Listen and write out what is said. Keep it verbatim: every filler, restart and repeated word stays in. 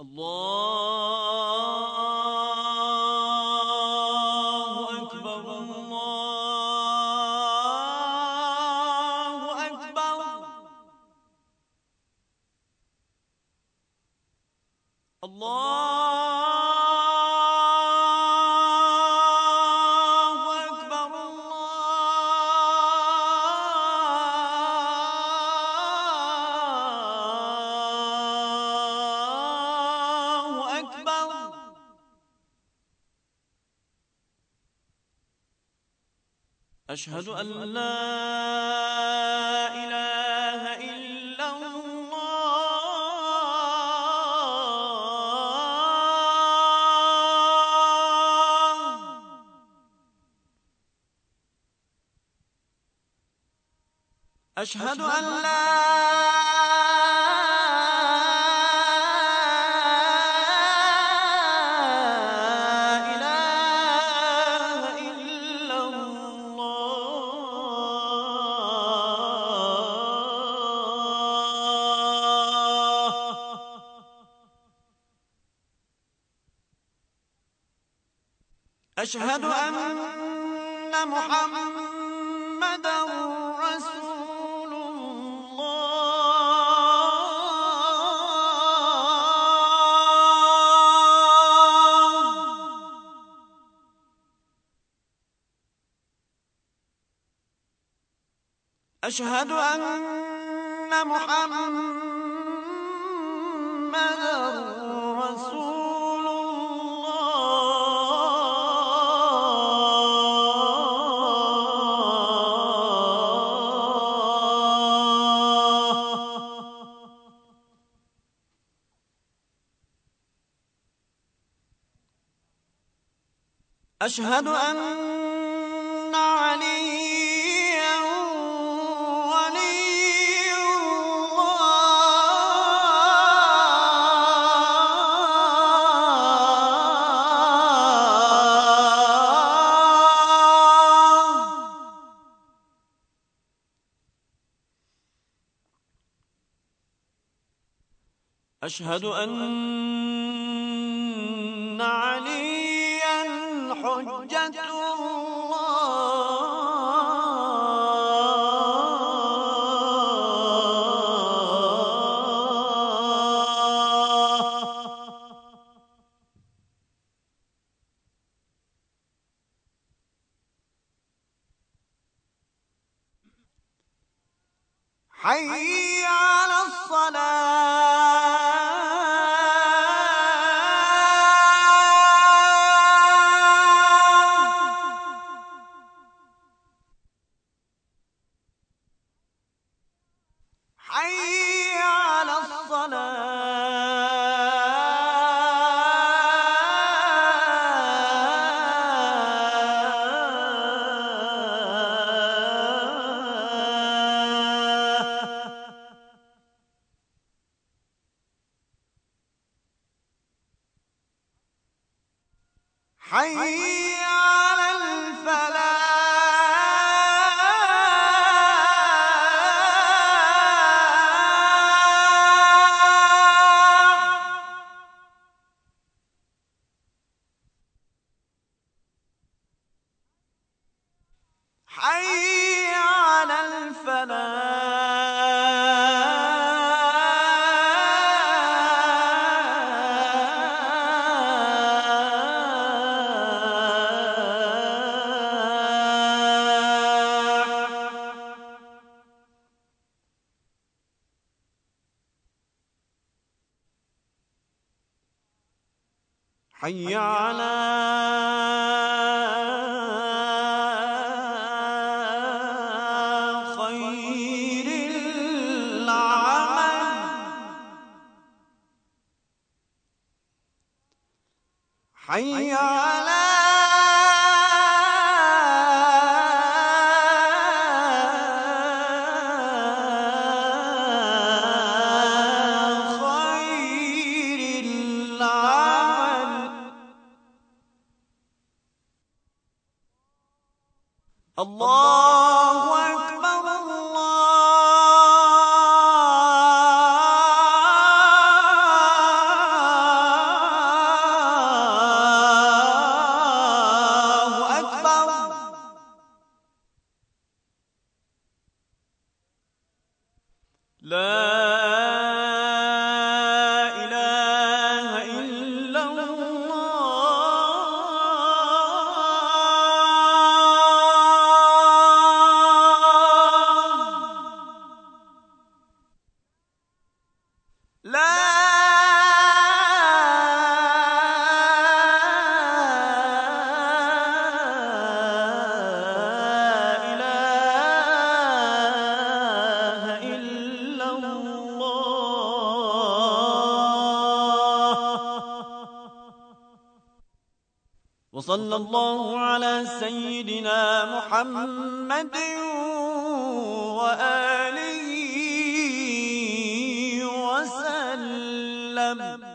الله أكبر الله أكبر الله أكبر الله أكبر. أشهد أن لا إله إلا الله. أشهد أن لا أشهد أن محمدًا رسول الله. أشهد أن محمدًا رسول أشهد أن عليا ولي الله. أشهد أن عليا حجة الله. حي على الصلاة. حي على حي على الفلاح. حي على حي على خير العمل. حي على الله أكبر الله. وصلى الله على سيدنا محمد وآله وسلم.